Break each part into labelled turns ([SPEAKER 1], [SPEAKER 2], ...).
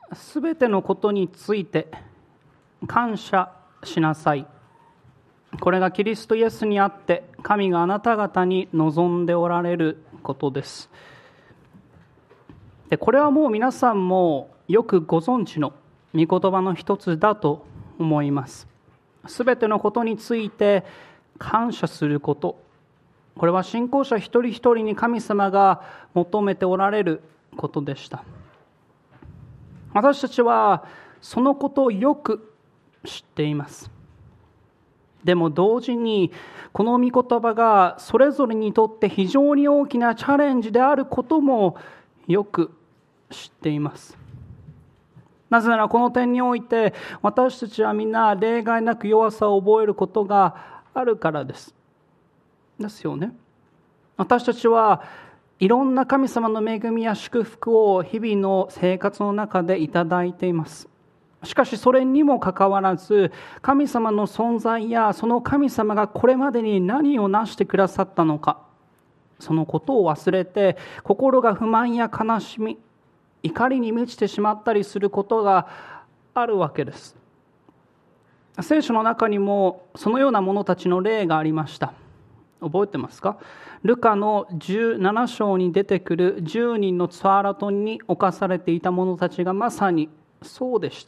[SPEAKER 1] すべてのことについて感謝しなさい。これがキリストイエスにあって神があなた方に望んでおられることです。でこれはもう皆さんもよくご存知の御言葉の一つだと思います。すべてのことについて感謝すること、これは信仰者一人一人に神様が求めておられることでした。私たちはそのことをよく知っています。でも同時にこの御言葉がそれぞれにとって非常に大きなチャレンジであることもよく知っています。なぜならこの点において私たちはみんな例外なく弱さを覚えることがあるからです。ですよね。私たちはいろんな神様の恵みや祝福を日々の生活の中でいただいています。しかしそれにもかかわらず神様の存在やその神様がこれまでに何をなしてくださったのか、そのことを忘れて心が不満や悲しみ、怒りに満ちてしまったりすることがあるわけです。聖書の中にもそのような者たちの例がありました。覚えてますか？ルカの17章に出てくる10人のツアラトンに侵されていた者たちがまさにそうでした。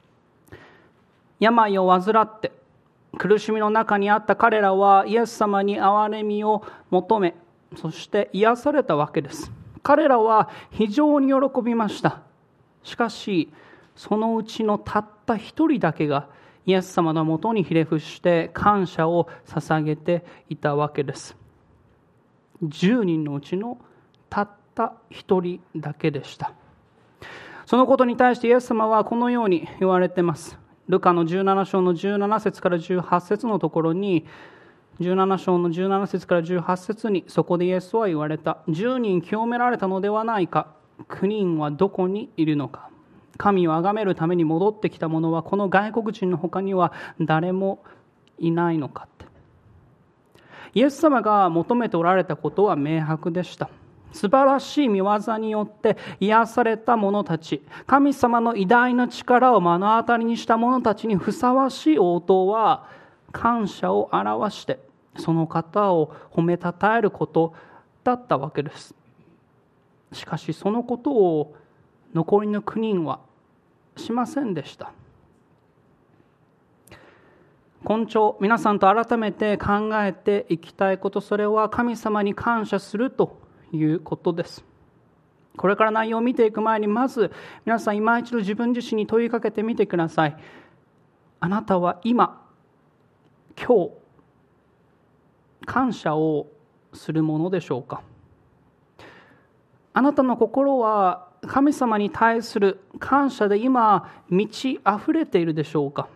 [SPEAKER 1] 病を患って苦しみの中にあった彼らはイエス様に憐れみを求め、そして癒されたわけです。彼らは非常に喜びました。しかしそのうちのたった一人だけがイエス様のもとにひれ伏して感謝を捧げていたわけです。10人のうちのたった一人だけでした。そのことに対してイエス様はこのように言われています。ルカの17章の17節から18節のところに、17章の17節から18節にそこでイエスは言われた。10人清められたのではないか。9人はどこにいるのか。神を崇めるために戻ってきた者はこの外国人の他には誰もいないのかって。イエス様が求めておられたことは明白でした。素晴らしい御業によって癒された者たち、神様の偉大な力を目の当たりにした者たちにふさわしい応答は感謝を表してその方を褒めたたえることだったわけです。しかしそのことを残りの9人はしませんでした。今朝皆さんと改めて考えていきたいこと、それは神様に感謝するということです。これから内容を見ていく前にまず皆さん今一度自分自身に問いかけてみてください。あなたは今日感謝をするものでしょうか？あなたの心は神様に対する感謝で今満ち溢れているでしょうか？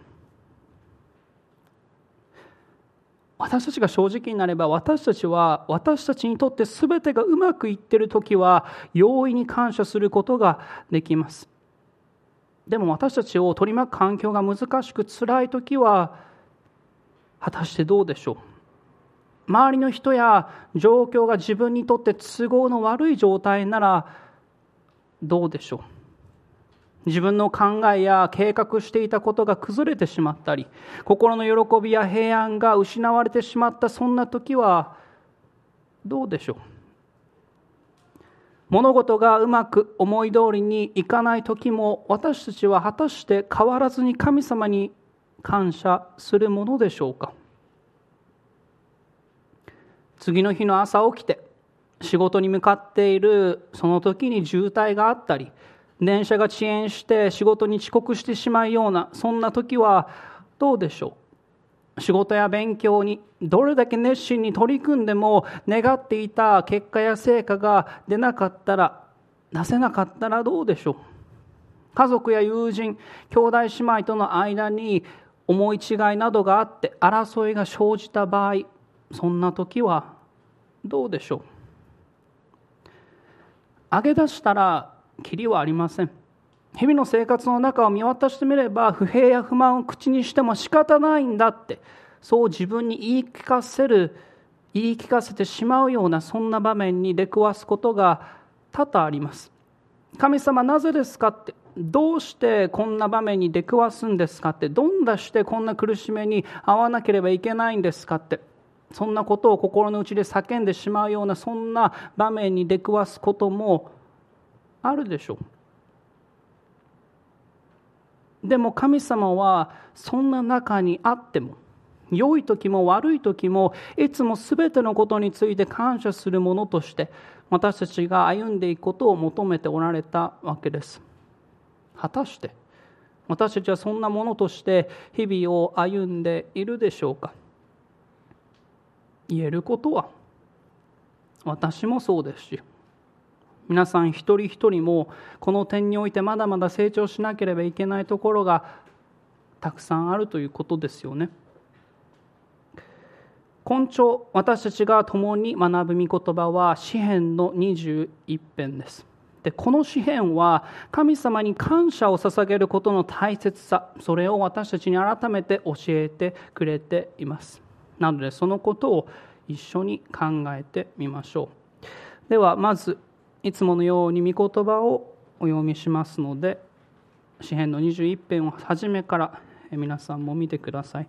[SPEAKER 1] 私たちが正直になれば、私たちにとって全てがうまくいっているときは容易に感謝することができます。でも私たちを取り巻く環境が難しく辛いときは果たしてどうでしょう？周りの人や状況が自分にとって都合の悪い状態ならどうでしょう？自分の考えや計画していたことが崩れてしまったり、心の喜びや平安が失われてしまったそんな時はどうでしょう？物事がうまく思い通りにいかない時も私たちは果たして変わらずに神様に感謝するものでしょうか？次の日の朝起きて仕事に向かっているその時に渋滞があったり、電車が遅延して仕事に遅刻してしまうようなそんな時はどうでしょう？仕事や勉強にどれだけ熱心に取り組んでも願っていた結果や成果が出せなかったらどうでしょう？家族や友人、兄弟姉妹との間に思い違いなどがあって争いが生じた場合、そんな時はどうでしょう？挙げ出したらきりはありません。日々の生活の中を見渡してみれば、不平や不満を口にしても仕方ないんだって、そう自分に言い聞かせてしまうようなそんな場面に出くわすことが多々あります。 神様なぜですかって、どうしてこんな場面に出くわすんですかって、どんなしてこんな苦しめに遭わなければいけないんですかって、そんなことを心の内で叫んでしまうような、そんな場面に出くわすこともあるでしょう。でも神様はそんな中にあっても、良い時も悪い時も、いつもすべてのことについて感謝するものとして私たちが歩んでいくことを求めておられたわけです。果たして私たちはそんなものとして日々を歩んでいるでしょうか。言えることは、私もそうですし、皆さん一人一人もこの点においてまだまだ成長しなければいけないところがたくさんあるということですよね。今朝私たちが共に学ぶ御言葉は詩編の21編です。で、この詩編は神様に感謝を捧げることの大切さ、それを私たちに改めて教えてくれています。なのでそのことを一緒に考えてみましょう。ではまずいつものように御言葉をお読みしますので、詩編の21編を初めから皆さんも見てください。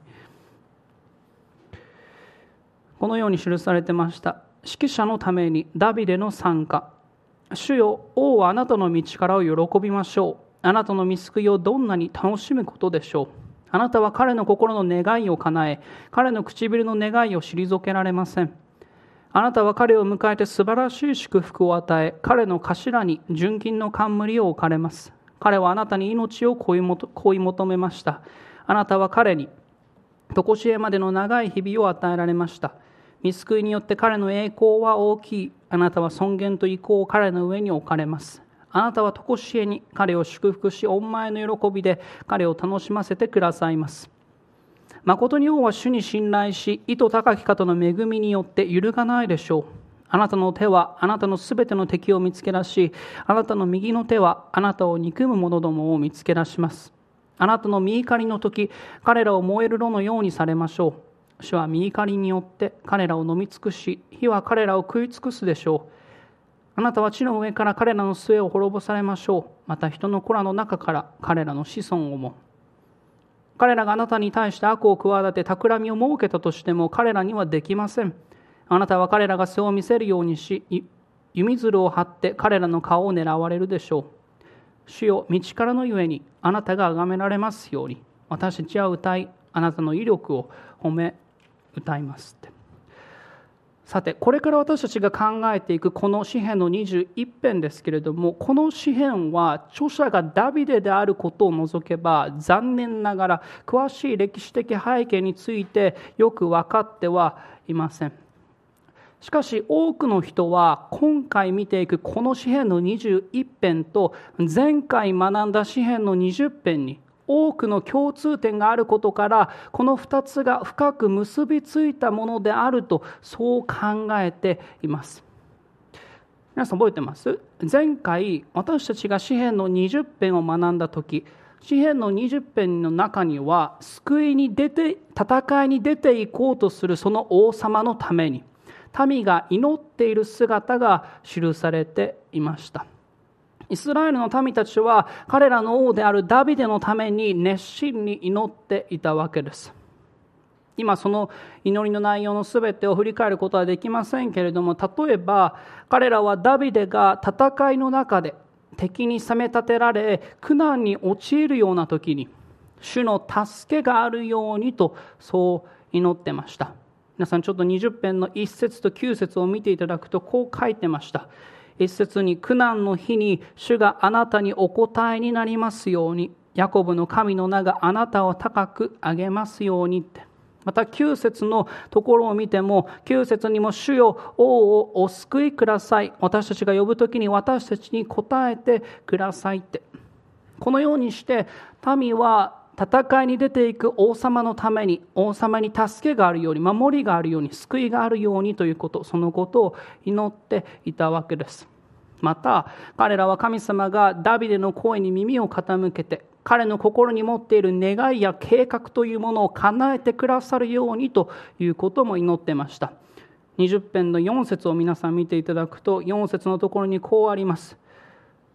[SPEAKER 1] このように記されてました。指揮者のためにダビデの賛歌。主よ、王はあなたの道からを喜びましょう。あなたの御救いをどんなに楽しむことでしょう。あなたは彼の心の願いを叶え、彼の唇の願いを退けられません。あなたは彼を迎えて素晴らしい祝福を与え、彼の頭に純金の冠を置かれます。彼はあなたに命を恋求めました。あなたは彼に常しえまでの長い日々を与えられました。御救いによって彼の栄光は大きい。あなたは尊厳と意向を彼の上に置かれます。あなたは常しえに彼を祝福し、御前の喜びで彼を楽しませてくださいます。誠に王は主に信頼し、意図高き方の恵みによって揺るがないでしょう。あなたの手はあなたのすべての敵を見つけ出し、あなたの右の手はあなたを憎む者どもを見つけ出します。あなたの御怒りの時、彼らを燃える炉のようにされましょう。主は御怒りによって彼らを飲み尽くし、火は彼らを食い尽くすでしょう。あなたは地の上から彼らの末を滅ぼされましょう。また人の子らの中から彼らの子孫をも。彼らがあなたに対して悪を企て企みを設けたとしても彼らにはできません。あなたは彼らが背を見せるようにし、弓づるを張って彼らの顔を狙われるでしょう。主よ、道からのゆえにあなたが崇められますように、私たちは歌い、あなたの威力を褒め歌いますって。さて、これから私たちが考えていくこの詩編の21編ですけれども、この詩編は著者がダビデであることを除けば、残念ながら詳しい歴史的背景についてよく分かってはいません。しかし多くの人は今回見ていくこの詩編の21編と前回学んだ詩編の20編に多くの共通点があることから、この2つが深く結びついたものであるとそう考えています。皆さん覚えてます？前回私たちが詩編の20編を学んだ時、詩編の20編の中には戦いに出ていこうとするその王様のために民が祈っている姿が記されていました。イスラエルの民たちは彼らの王であるダビデのために熱心に祈っていたわけです。今その祈りの内容のすべてを振り返ることはできませんけれども、例えば彼らはダビデが戦いの中で敵に責め立てられ苦難に陥るような時に主の助けがあるようにとそう祈ってました。皆さんちょっと20編の1節と9節を見ていただくとこう書いてました。一節に、苦難の日に主があなたにお答えになりますように、ヤコブの神の名があなたを高く上げますようにって。また9節のところを見ても、9節にも主よ王をお救いください、私たちが呼ぶときに私たちに答えてくださいって。このようにして民は戦いに出ていく王様のために、王様に助けがあるように、守りがあるように、救いがあるようにということ、そのことを祈っていたわけです。また彼らは神様がダビデの声に耳を傾けて、彼の心に持っている願いや計画というものを叶えてくださるようにということも祈っていました。20編の4節を皆さん見ていただくと、4節のところにこうあります。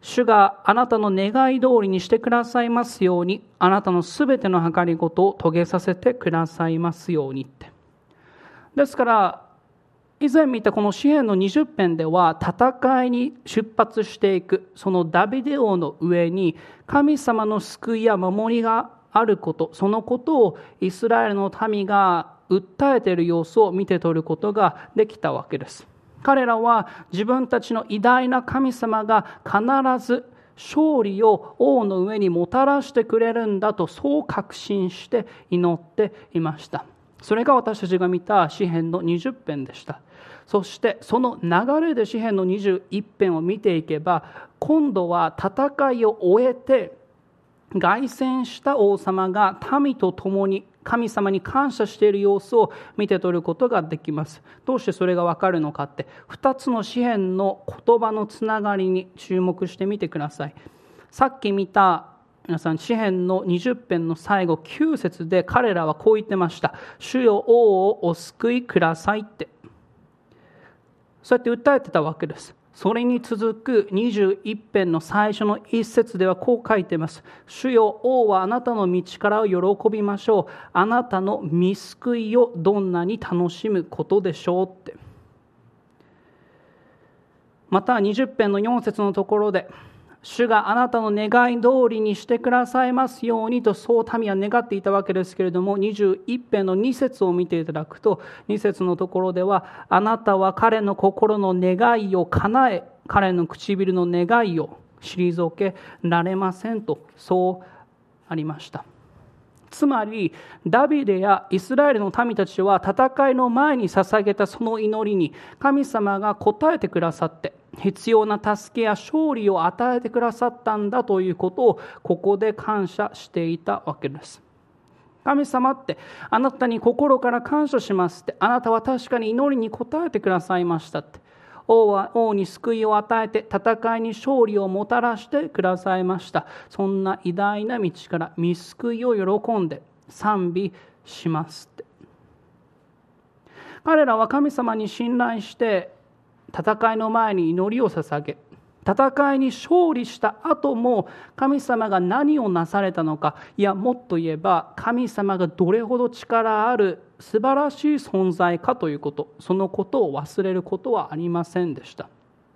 [SPEAKER 1] 主があなたの願い通りにしてくださいますように、あなたのすべての計りごとを遂げさせてくださいますようにって。ですから以前見たこの詩編の20編では、戦いに出発していくそのダビデ王の上に神様の救いや守りがあること、そのことをイスラエルの民が訴えている様子を見て取ることができたわけです。彼らは自分たちの偉大な神様が必ず勝利を王の上にもたらしてくれるんだと、そう確信して祈っていました。それが私たちが見た詩編の20編でした。そしてその流れで詩編の21編を見ていけば、今度は戦いを終えて凱旋した王様が民と共に神様に感謝している様子を見て取ることができます。どうしてそれがわかるのかって、2つの詩編の言葉のつながりに注目してみてください。さっき見た皆さん、詩編の20編の最後9節で彼らはこう言ってました。主よ王をお救いくださいって、そうやって訴えてたわけです。それに続く21編の最初の一節ではこう書いています。主よ王はあなたの道からを喜びましょう。あなたの御救いをどんなに楽しむことでしょうって。また20編の4節のところで、主があなたの願い通りにしてくださいますようにと、そう民は願っていたわけですけれども、21編の2節を見ていただくと、2節のところでは、あなたは彼の心の願いを叶え、彼の唇の願いを退けられませんと、そうありました。つまりダビデやイスラエルの民たちは戦いの前に捧げたその祈りに神様が応えてくださって、必要な助けや勝利を与えてくださったんだということをここで感謝していたわけです。神様って、あなたに心から感謝しますって、あなたは確かに祈りに応えてくださいましたって、王は王に救いを与えて戦いに勝利をもたらしてくださいました。そんな偉大な道から御救いを喜んで賛美しますって。彼らは神様に信頼して戦いの前に祈りを捧げ、戦いに勝利した後も神様が何をなされたのか、いやもっと言えば神様がどれほど力ある素晴らしい存在かということ、そのことを忘れることはありませんでした。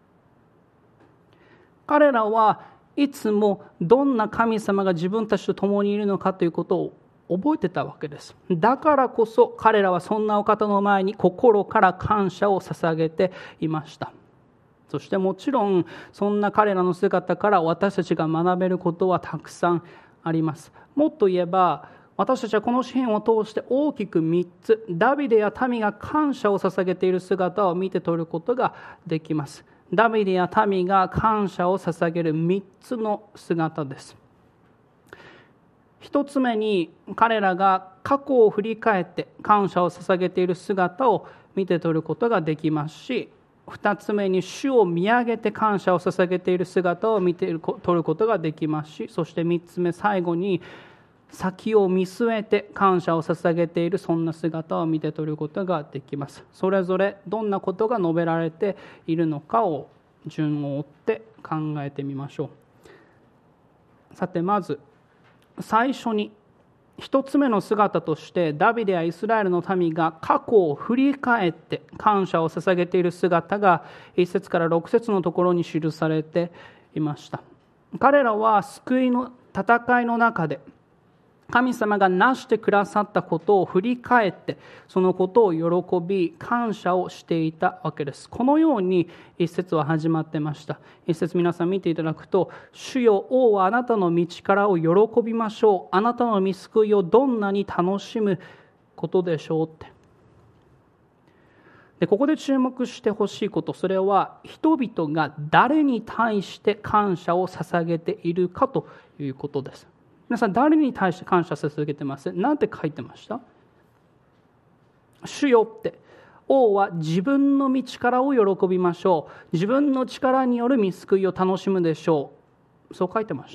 [SPEAKER 1] 彼らはいつもどんな神様が自分たちと共にいるのかということを覚えてたわけです。だからこそ彼らはそんなお方の前に心から感謝を捧げていました。そしてもちろんそんな彼らの姿から私たちが学べることはたくさんあります。もっと言えば私たちはこの詩篇を通して大きく3つ、ダビデや民が感謝を捧げている姿を見て取ることができます。ダビデや民が感謝を捧げる3つの姿です。一つ目に彼らが過去を振り返って感謝を捧げている姿を見て取ることができますし、二つ目に主を見上げて感謝を捧げている姿を見て取ることができますし、そして三つ目最後に先を見据えて感謝を捧げているそんな姿を見て取ることができます。それぞれどんなことが述べられているのかを順を追って考えてみましょう。さてまず最初に一つ目の姿としてダビデやイスラエルの民が過去を振り返って感謝を捧げている姿が1節から6節のところに記されていました。彼らは救いの戦いの中で神様がなしてくださったことを振り返ってそのことを喜び感謝をしていたわけです。このように一節は始まってました。一節皆さん見ていただくと、主よ王はあなたの道からを喜びましょう。あなたの御救いをどんなに楽しむことでしょうって。でここで注目してほしいこと、それは人々が誰に対して感謝を捧げているかということです。皆さん誰に対して感謝捧げてます？なんて書いてました？主よって、王は自分の道からを喜びましょう。自分の力による御救いを楽しむでしょう。そう書いてました？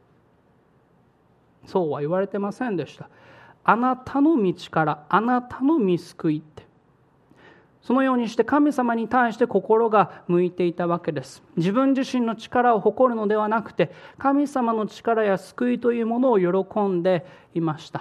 [SPEAKER 1] そうは言われてませんでした。あなたの道から、あなたの御救いって。 そのようにして神様に対して心が向いていたわけです。自分自身の力を誇るのではなくて、神様の力や救いというものを喜んでいました。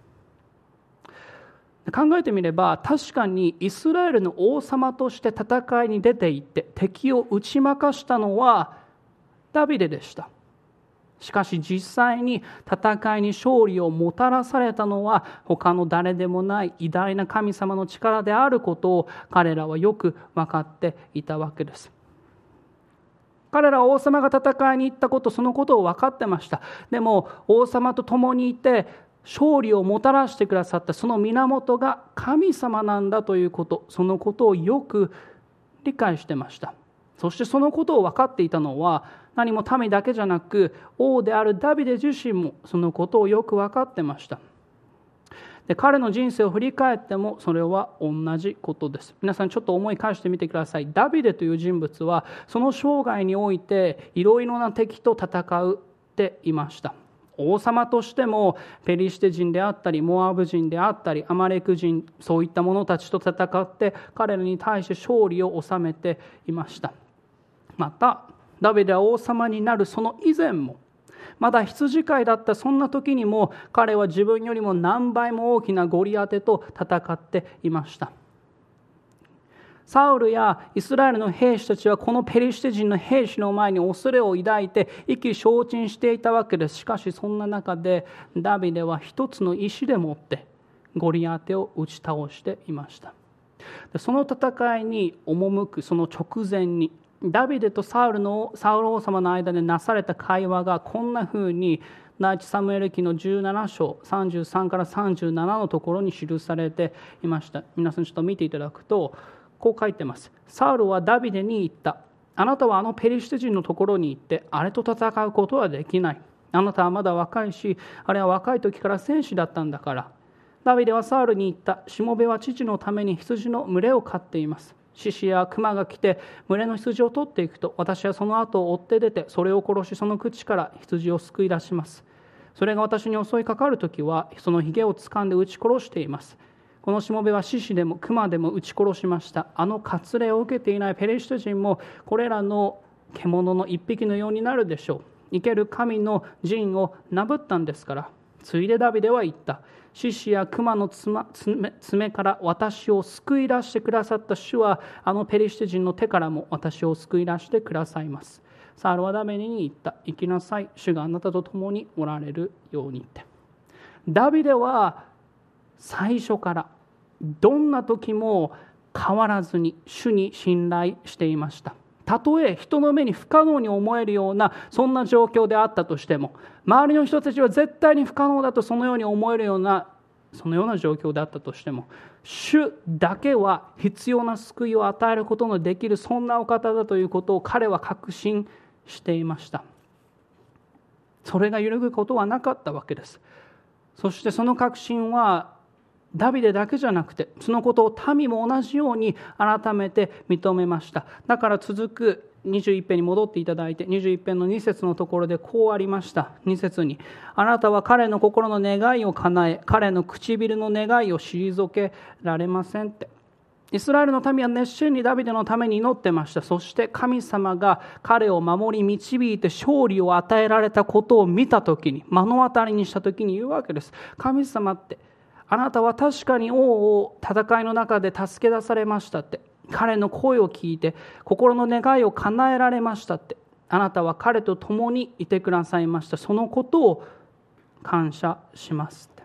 [SPEAKER 1] 考えてみれば、確かにイスラエルの王様として戦いに出て行って敵を打ち負かしたのはダビデでした。しかし実際に戦いに勝利をもたらされたのは他の誰でもない偉大な神様の力であることを彼らはよく分かっていたわけです。彼らは王様が戦いに行ったこと、そのことを分かってました。でも王様と共にいて勝利をもたらしてくださったその源が神様なんだということ、そのことをよく理解してました。そしてそのことを分かっていたのは何も民だけじゃなく、王であるダビデ自身もそのことをよく分かってました。で、彼の人生を振り返ってもそれは同じことです。皆さんちょっと思い返してみてください。ダビデという人物はその生涯においていろいろな敵と戦っていました。王様としてもペリシテ人であったりモアブ人であったりアマレク人、そういった者たちと戦って彼らに対して勝利を収めていました。またダビデは王様になるその以前も、まだ羊飼いだったそんな時にも彼は自分よりも何倍も大きなゴリアテと戦っていました。サウルやイスラエルの兵士たちはこのペリシテ人の兵士の前に恐れを抱いて意気消沈していたわけです。しかしそんな中でダビデは一つの石でもってゴリアテを打ち倒していました。その戦いに赴くその直前にダビデとサウル王様の間でなされた会話がこんなふうに第一サムエル記の17章33から37のところに記されていました。皆さんちょっと見ていただくとこう書いてます。サウルはダビデに言った。あなたはあのペリシテ人のところに行ってあれと戦うことはできない。あなたはまだ若いし、あれは若い時から戦士だったんだから。ダビデはサウルに言った。しもべは父のために羊の群れを飼っています。獅子や熊が来て群れの羊を取っていくと、私はその後を追って出てそれを殺し、その口から羊を救い出します。それが私に襲いかかるときはそのひげを掴んで撃ち殺しています。このしもべは獅子でも熊でも撃ち殺しました。あの割礼を受けていないペリシテ人もこれらの獣の一匹のようになるでしょう。生ける神の陣をなぶったんですから。ついでダビデは言った。獅子や熊の爪から私を救い出してくださった主はあのペリシテ人の手からも私を救い出してくださいます。サウルはダビデに言った。行きなさい、主があなたと共におられるようにって。ダビデは最初からどんな時も変わらずに主に信頼していました。たとえ人の目に不可能に思えるようなそんな状況であったとしても、周りの人たちは絶対に不可能だとそのように思えるようなそのような状況であったとしても、主だけは必要な救いを与えることのできるそんなお方だということを彼は確信していました。それが揺るぐことはなかったわけです。そしてその確信はダビデだけじゃなくてそのことを民も同じように改めて認めました。だから続く21編に戻っていただいて、21編の2節のところでこうありました。2節に、あなたは彼の心の願いを叶え、彼の唇の願いを退けられませんって。イスラエルの民は熱心にダビデのために祈ってました。そして神様が彼を守り導いて勝利を与えられたことを見たときに、目の当たりにしたときに言うわけです。神様って、あなたは確かに王を戦いの中で助け出されましたって。彼の声を聞いて心の願いを叶えられましたって。あなたは彼と共にいてくださいました。そのことを感謝しますって。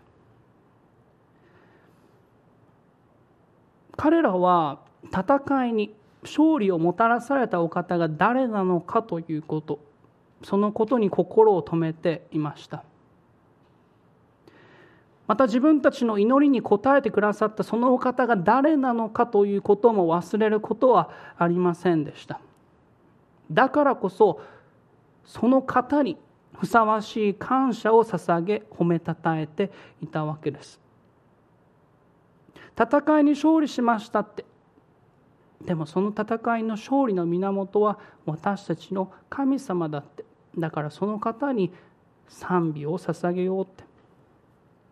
[SPEAKER 1] 彼らは戦いに勝利をもたらされたお方が誰なのかということ、そのことに心を留めていました。また自分たちの祈りに応えてくださったそのお方が誰なのかということも忘れることはありませんでした。だからこそその方にふさわしい感謝を捧げ褒めたたえていたわけです。戦いに勝利しましたって。でもその戦いの勝利の源は私たちの神様だって。だからその方に賛美を捧げようって。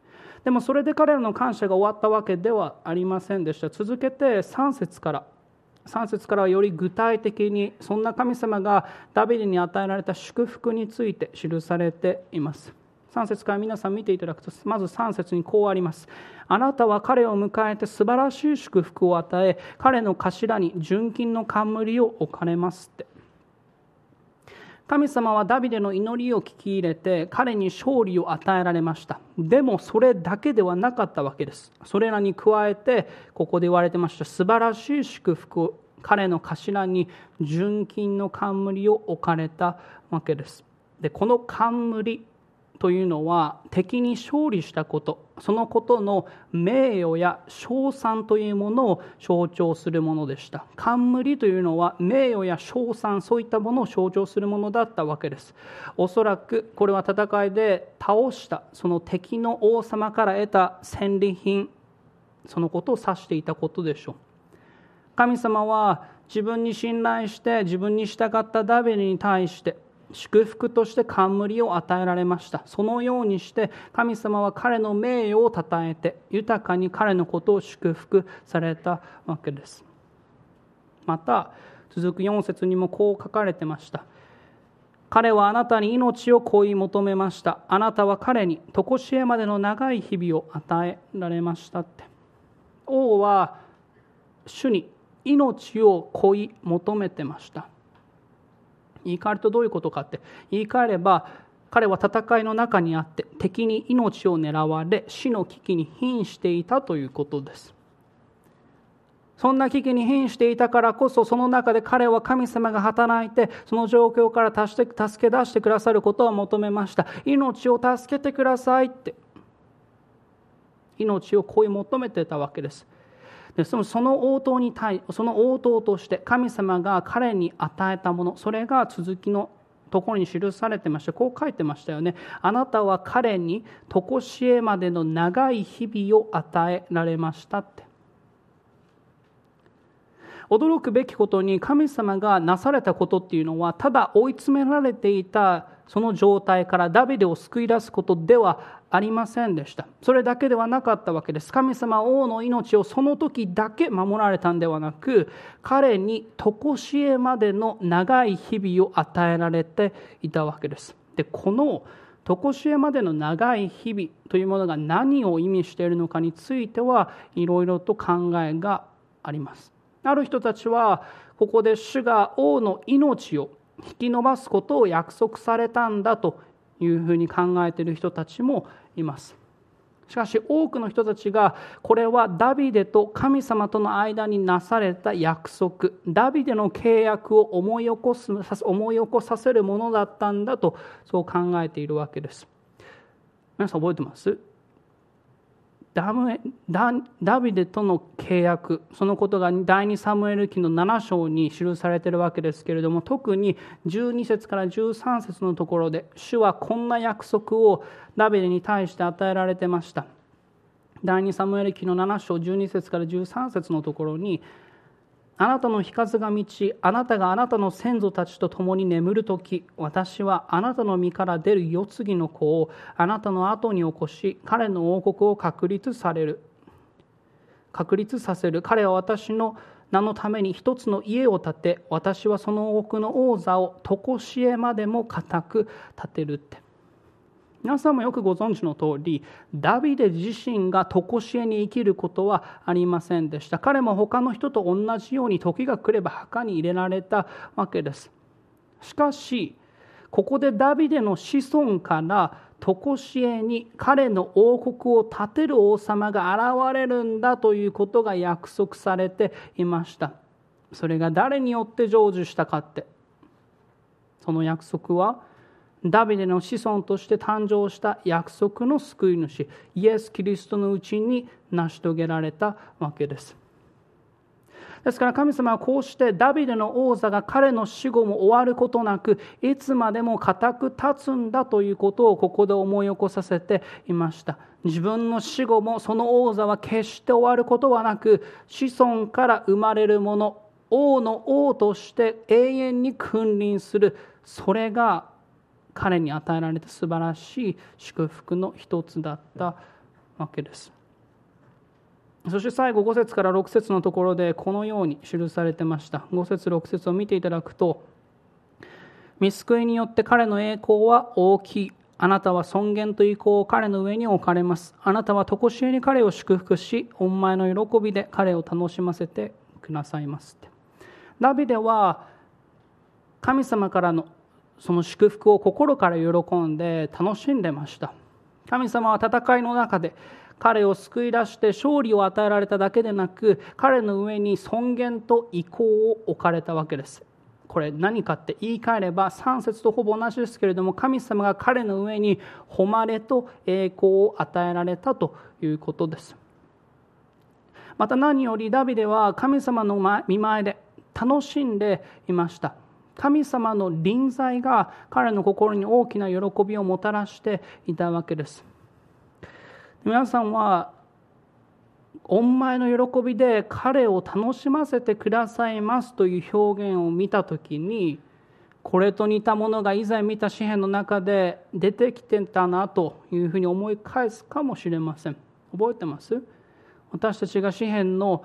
[SPEAKER 1] でもそれで彼らの感謝が終わったわけではありませんでした。続けて3節からはより具体的にそんな神様がダビデに与えられた祝福について記されています。3節から皆さん見ていただくと、まず3節にこうあります。あなたは彼を迎えて素晴らしい祝福を与え、彼の頭に純金の冠を置かれますって。神様はダビデの祈りを聞き入れて彼に勝利を与えられました。でもそれだけではなかったわけです。それらに加えてここで言われてました素晴らしい祝福を、彼の頭に純金の冠を置かれたわけです。でこの冠というのは敵に勝利したこと、そのことの名誉や称賛というものを象徴するものでした。冠というのは名誉や称賛、そういったものを象徴するものだったわけです。おそらくこれは戦いで倒したその敵の王様から得た戦利品、そのことを指していたことでしょう。神様は自分に信頼して自分に従ったダビデに対して祝福として冠を与えられました。そのようにして神様は彼の名誉をたたえて豊かに彼のことを祝福されたわけです。また続く4節にもこう書かれてました。彼はあなたに命を乞い求めました。あなたは彼に常しえまでの長い日々を与えられましたって。王は主に命を乞い求めてました。言い換えるとどういうことかって、言い換えれば彼は戦いの中にあって敵に命を狙われ死の危機に瀕していたということです。そんな危機に瀕していたからこそ、その中で彼は神様が働いてその状況から助け出してくださることを求めました。命を助けてくださいって命を乞い求めていたわけです。でその応答として神様が彼に与えたもの、それが続きのところに記されてまして、こう書いてましたよね。あなたは彼に常しえまでの長い日々を与えられましたって。驚くべきことに神様がなされたことっていうのは、ただ追い詰められていたその状態からダビデを救い出すことではありませんでした。それだけではなかったわけです。神様は王の命をその時だけ守られたんではなく、彼に常しえまでの長い日々を与えられていたわけです。でこの常しえまでの長い日々というものが何を意味しているのかについてはいろいろと考えがあります。ある人たちはここで主が王の命を引き延ばすことを約束されたんだというふうに考えている人たちもいます。しかし多くの人たちがこれはダビデと神様との間になされた約束、ダビデの契約を思い起こさせるものだったんだとそう考えているわけです。皆さん覚えてます？ダビデとの契約、そのことが第2サムエル記の7章に記されているわけですけれども、特に12節から13節のところで主はこんな約束をダビデに対して与えられてました。第2サムエル記の7章12節から13節のところに、あなたの日数が満ち、あなたがあなたの先祖たちと共に眠るとき、私はあなたの身から出る世継ぎの子をあなたの後に起こし、彼の王国を確立させる。彼は私の名のために一つの家を建て、私はその王国の王座を常しえまでも固く建てるって。皆さんもよくご存知の通り、ダビデ自身が常しえに生きることはありませんでした。彼も他の人と同じように時が来れば墓に入れられたわけです。しかしここでダビデの子孫から常しえに彼の王国を建てる王様が現れるんだということが約束されていました。それが誰によって成就したかって、その約束はダビデの子孫として誕生した約束の救い主イエス・キリストのうちに成し遂げられたわけです。ですから神様はこうしてダビデの王座が彼の死後も終わることなく、いつまでも固く立つんだということをここで思い起こさせていました。自分の死後もその王座は決して終わることはなく、子孫から生まれるもの、王の王として永遠に君臨する、それが彼に与えられた素晴らしい祝福の一つだったわけです。そして最後5節から6節のところでこのように記されてました。5節6節を見ていただくと、御救いによって彼の栄光は大きい。あなたは尊厳と意向を彼の上に置かれます。あなたは常しえに彼を祝福し、御前の喜びで彼を楽しませてくださいます。ダビデは神様からのその祝福を心から喜んで楽しんでました。神様は戦いの中で彼を救い出して勝利を与えられただけでなく、彼の上に尊厳と意向を置かれたわけです。これ何かって言い換えれば3節とほぼ同じですけれども、神様が彼の上に誉れと栄光を与えられたということです。また何よりダビデは神様の御前で楽しんでいました。神様の臨在が彼の心に大きな喜びをもたらしていたわけです。皆さんは御前の喜びで彼を楽しませてくださいますという表現を見たときに、これと似たものが以前見た詩篇の中で出てきてたなというふうに思い返すかもしれません。覚えてます？私たちが詩篇の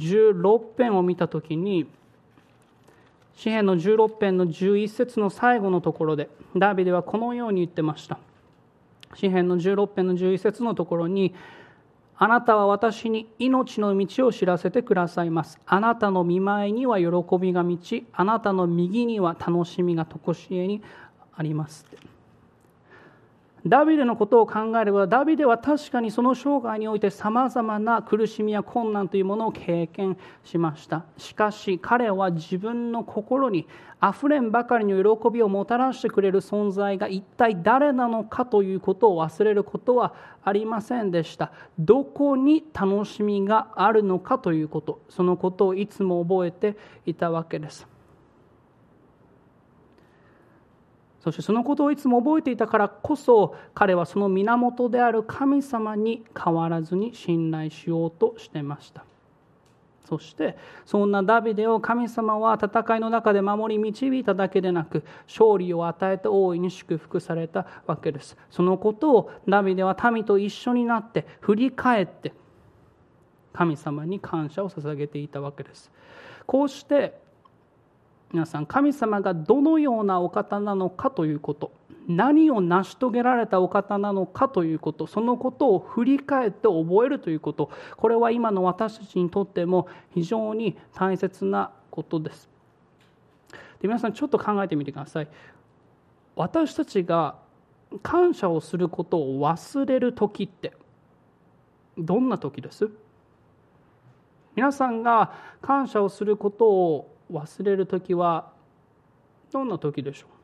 [SPEAKER 1] 16編を見たときに、詩篇の16編の11節の最後のところでダビデはこのように言ってました。詩篇の16編の11節のところに、あなたは私に命の道を知らせてくださいます。あなたの御前には喜びが満ち、あなたの右には楽しみが常しえにあります。ダビデのことを考えれば、ダビデは確かにその生涯においてさまざまな苦しみや困難というものを経験しました。しかし彼は自分の心にあふれんばかりの喜びをもたらしてくれる存在が一体誰なのかということを忘れることはありませんでした。どこに楽しみがあるのかということ、そのことをいつも覚えていたわけです。そしてそのことをいつも覚えていたからこそ、彼はその源である神様に変わらずに信頼しようとしていました。そしてそんなダビデを神様は戦いの中で守り導いただけでなく、勝利を与えて大いに祝福されたわけです。そのことをダビデは民と一緒になって振り返って神様に感謝を捧げていたわけです。こうして皆さん、神様がどのようなお方なのかということ、何を成し遂げられたお方なのかということ、そのことを振り返って覚えるということ、これは今の私たちにとっても非常に大切なことです。で、皆さんちょっと考えてみてください。私たちが感謝をすることを忘れる時ってどんな時です？皆さんが感謝をすることを忘れるときはどんな時でしょう？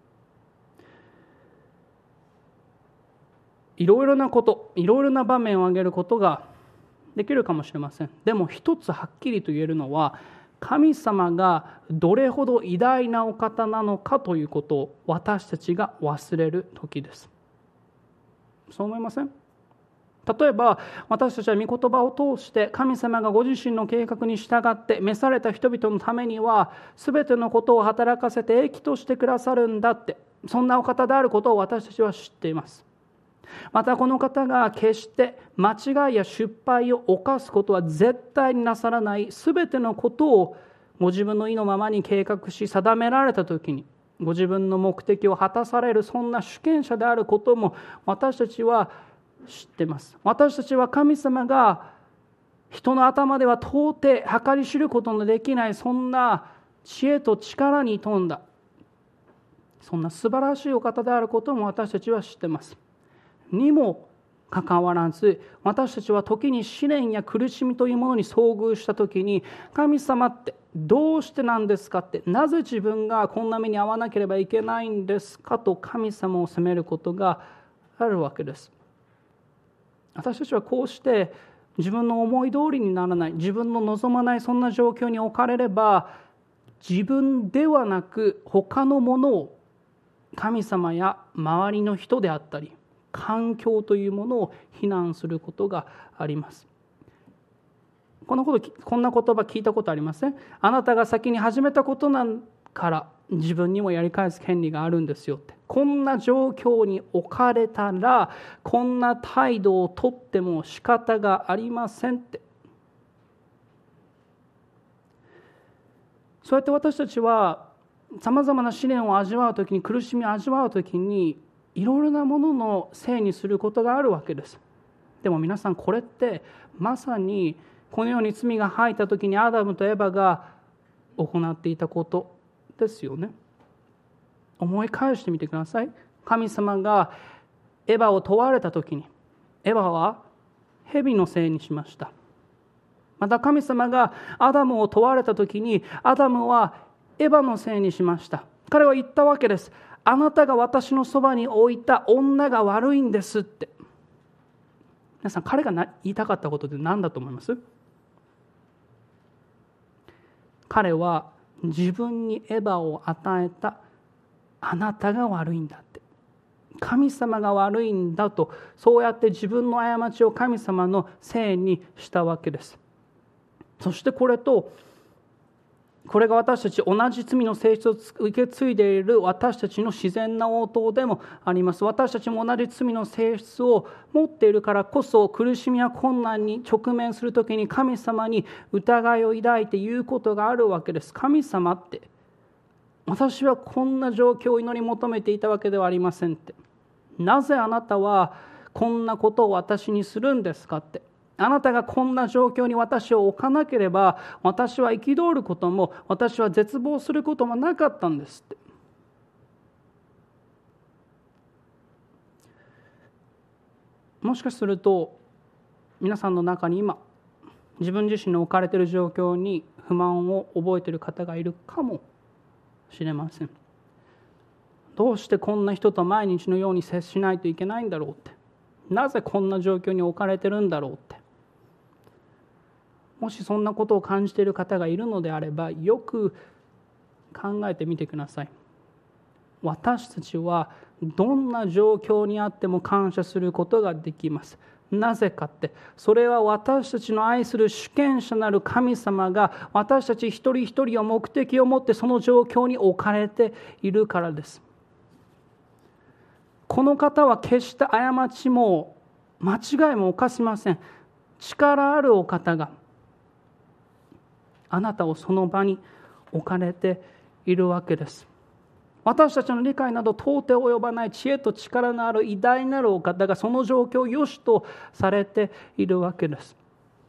[SPEAKER 1] いろいろなこと、いろいろな場面を挙げることができるかもしれません。でも一つはっきりと言えるのは、神様がどれほど偉大なお方なのかということを私たちが忘れる時です。そう思いません？例えば私たちは御言葉を通して神様がご自身の計画に従って召された人々のためには全てのことを働かせて益としてくださるんだって、そんなお方であることを私たちは知っています。またこの方が決して間違いや失敗を犯すことは絶対になさらない、全てのことをご自分の意のままに計画し定められた時にご自分の目的を果たされる、そんな主権者であることも私たちは知っています。私たちは神様が人の頭では到底計り知ることのできない、そんな知恵と力に富んだ、そんな素晴らしいお方であることも私たちは知っています。にもかかわらず、私たちは時に試練や苦しみというものに遭遇した時に、神様ってどうしてなんですかって、なぜ自分がこんな目に遭わなければいけないんですかと神様を責めることがあるわけです。私たちはこうして自分の思い通りにならない、自分の望まないそんな状況に置かれれば、自分ではなく他のものを、神様や周りの人であったり環境というものを非難することがあります。こんな言葉聞いたことありません？あなたが先に始めたことなんから自分にもやり返す権利があるんですよって。 こんな状況に置かれたらこんな態度をとっても仕方がありませんって。そうやって私たちはさまざまな試練を味わうときに、苦しみを味わうときにいろいろなもののせいにすることがあるわけです。でも皆さん、これってまさにこのように罪が入ったときにアダムとエバが行っていたことですよね。思い返してみてください。神様がエバを問われたときに、エバは蛇のせいにしました。また神様がアダムを問われたときに、アダムはエバのせいにしました。彼は言ったわけです。あなたが私のそばに置いた女が悪いんですって。皆さん、彼が言いたかったことって何だと思います？彼は自分にエバを与えたあなたが悪いんだって、神様が悪いんだと、そうやって自分の過ちを神様のせいにしたわけです。そしてこれが私たち、同じ罪の性質を受け継いでいる私たちの自然な応答でもあります。私たちも同じ罪の性質を持っているからこそ、苦しみや困難に直面するときに神様に疑いを抱いて言うことがあるわけです。神様って、私はこんな状況を祈り求めていたわけではありませんって。なぜあなたはこんなことを私にするんですかって。あなたがこんな状況に私を置かなければ、私は憤ることも、私は絶望することもなかったんですって。もしかすると皆さんの中に今、自分自身の置かれている状況に不満を覚えている方がいるかもしれません。どうしてこんな人と毎日のように接しないといけないんだろうって。なぜこんな状況に置かれてるんだろうって。もしそんなことを感じている方がいるのであれば、よく考えてみてください。私たちはどんな状況にあっても感謝することができます。なぜかって、それは私たちの愛する主権者なる神様が私たち一人一人を目的を持ってその状況に置かれているからです。この方は決して過ちも間違いも犯しません。力あるお方があなたをその場に置かれているわけです。私たちの理解など到底及ばない知恵と力のある偉大なるお方がその状況を良しとされているわけです。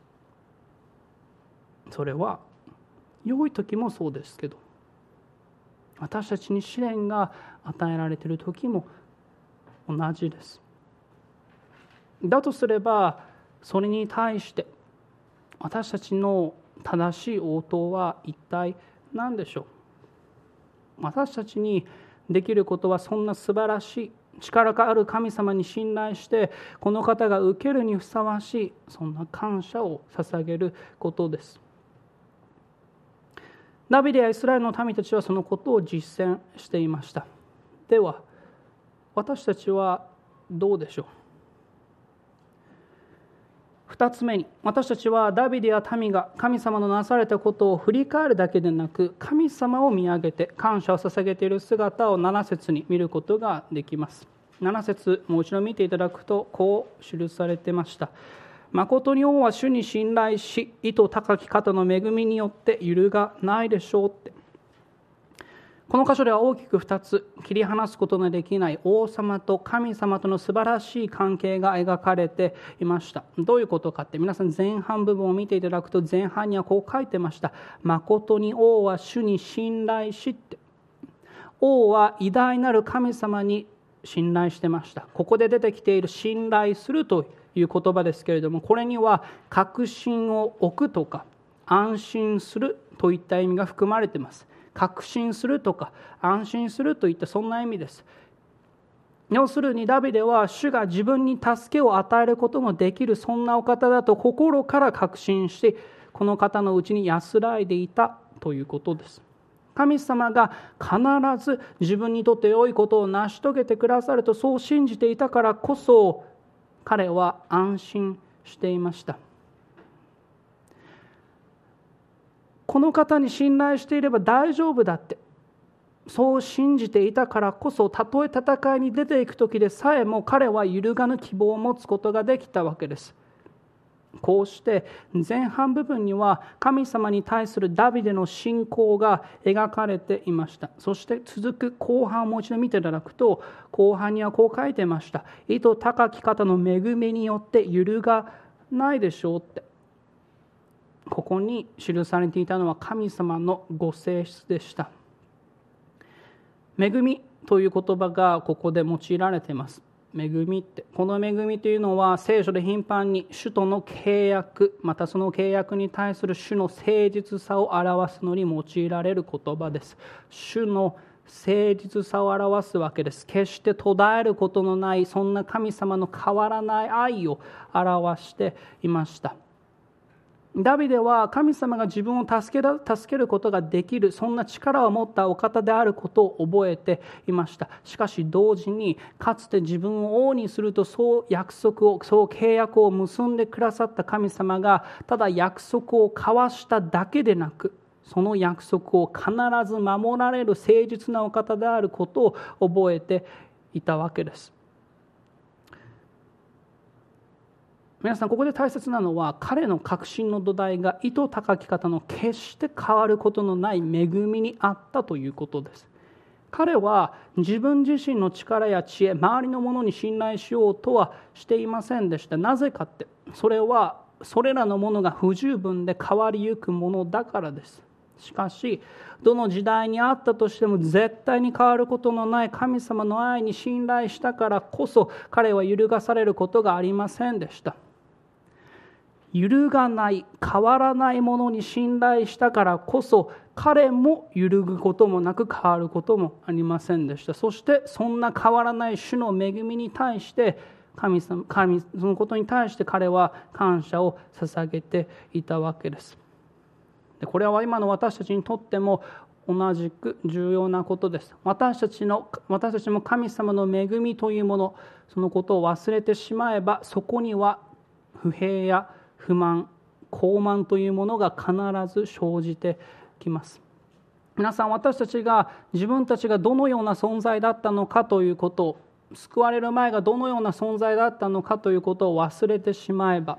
[SPEAKER 1] それは良い時もそうですけど、私たちに試練が与えられている時も同じです。だとすれば、それに対して私たちの正しい応答は一体何でしょう。私たちにできることは、そんな素晴らしい力がある神様に信頼して、この方が受けるにふさわしいそんな感謝を捧げることです。ダビデやイスラエルの民たちはそのことを実践していました。では私たちはどうでしょう。2つ目に、私たちはダビデや民が神様のなされたことを振り返るだけでなく、神様を見上げて感謝を捧げている姿を7節に見ることができます。7節もう一度見ていただくと、こう記されていました。誠に王は主に信頼し、意図高き方の恵みによって揺るがないでしょうって。この箇所では大きく2つ、切り離すことのできない王様と神様との素晴らしい関係が描かれていました。どういうことかって、皆さん前半部分を見ていただくと、前半にはこう書いてました。誠に王は主に信頼しって。王は偉大なる神様に信頼してました。ここで出てきている信頼するという言葉ですけれども、これには確信を置くとか安心するといった意味が含まれています。確信するとか安心するといったそんな意味です。要するにダビデは主が自分に助けを与えることもできるそんなお方だと心から確信して、この方のうちに安らいでいたということです。神様が必ず自分にとって良いことを成し遂げてくださるとそう信じていたからこそ、彼は安心していました。この方に信頼していれば大丈夫だって、 そう信じていたからこそ、たとえ戦いに出ていく時でさえも彼は揺るがぬ希望を持つことができたわけです。こうして前半部分には神様に対するダビデの信仰が描かれていました。そして続く後半をもう一度見ていただくと、後半にはこう書いていました。意図高き方の恵みによって揺るがないでしょうって。ここに記されていたのは神様のご性質でした。恵みという言葉がここで用いられています。恵みって、この恵みというのは聖書で頻繁に主との契約、またその契約に対する主の誠実さを表すのに用いられる言葉です。主の誠実さを表すわけです。決して途絶えることのない、そんな神様の変わらない愛を表していました。ダビデは神様が自分を助けることができる、そんな力を持ったお方であることを覚えていました。しかし同時に、かつて自分を王にするとそう契約を結んでくださった神様が、ただ約束を交わしただけでなく、その約束を必ず守られる誠実なお方であることを覚えていたわけです。皆さん、ここで大切なのは、彼の確信の土台が意図高き方の決して変わることのない恵みにあったということです。彼は自分自身の力や知恵、周りのものに信頼しようとはしていませんでした。なぜかって、それはそれらのものが不十分で変わりゆくものだからです。しかし、どの時代にあったとしても絶対に変わることのない神様の愛に信頼したからこそ、彼は揺るがされることがありませんでした。揺るがない、変わらないものに信頼したからこそ、彼も揺るぐこともなく変わることもありませんでした。そしてそんな変わらない主の恵みに対してそのことに対して彼は感謝を捧げていたわけです。で、これは今の私たちにとっても同じく重要なことです。私たちも神様の恵みというもの、そのことを忘れてしまえば、そこには不平や不満、傲慢というものが必ず生じてきます。皆さん、私たちが自分たちがどのような存在だったのかということを、救われる前がどのような存在だったのかということを忘れてしまえば、